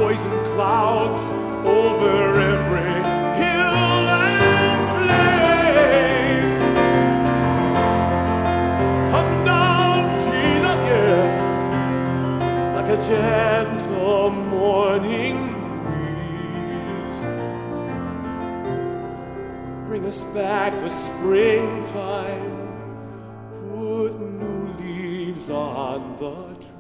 poison clouds over every hill and plain. Come down, Jesus, yeah, like a gentle morning breeze. Bring us back to springtime. Put new leaves on the tree.